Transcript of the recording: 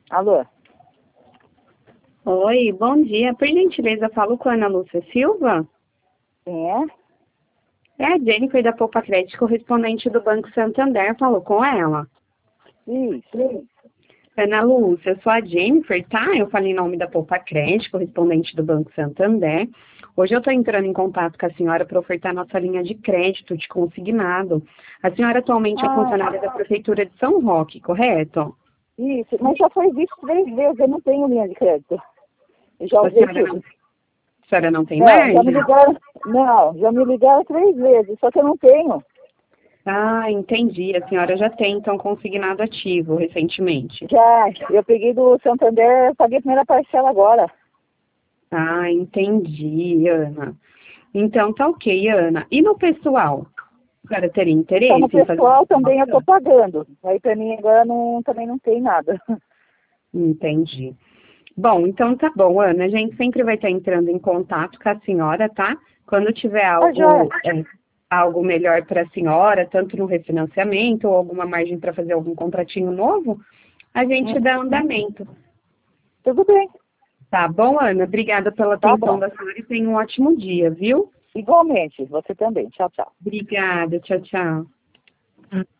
Alô? Oi, bom dia. Por gentileza, falo com a Ana Lúcia Silva? Quem é? É a Jennifer da Poupa Crédito, correspondente do Banco Santander. Falou com ela? Isso. Ana Lúcia, eu sou a Jennifer, tá? Eu falei em nome da Poupa Crédito, correspondente do Banco Santander. Hoje eu estou entrando em contato com a senhora para ofertar nossa linha de crédito de consignado. A senhora atualmente é funcionária da Prefeitura de São Roque, correto? Isso. Mas já foi visto 3 vezes, eu não tenho linha de crédito. Eu já A usei senhora tudo. a senhora não tem Não, já me margem? ligaram. Não, já me ligaram 3 vezes, só que eu não tenho. Ah, entendi. A senhora já tem, então, consignado ativo recentemente. Já, eu peguei do Santander, paguei a primeira parcela agora. Ah, entendi, Ana. Então, tá ok, Ana. E no pessoal? A senhora teria Então, no interesse em fazer uma pessoal também eu estou simulação? pagando. Aí para mim agora também não tem nada. Entendi. Bom, então tá bom, Ana. A gente sempre vai estar entrando em contato com a senhora, tá? Quando tiver Ah, já. algo melhor para a senhora, tanto no refinanciamento ou alguma margem para fazer algum contratinho novo, a gente dá andamento. Tudo bem. Tá bom, Ana? Obrigada pela Tá atenção bom. da senhora e tenha um ótimo dia, viu? Igualmente, você também. Tchau, tchau. Obrigada, tchau, tchau.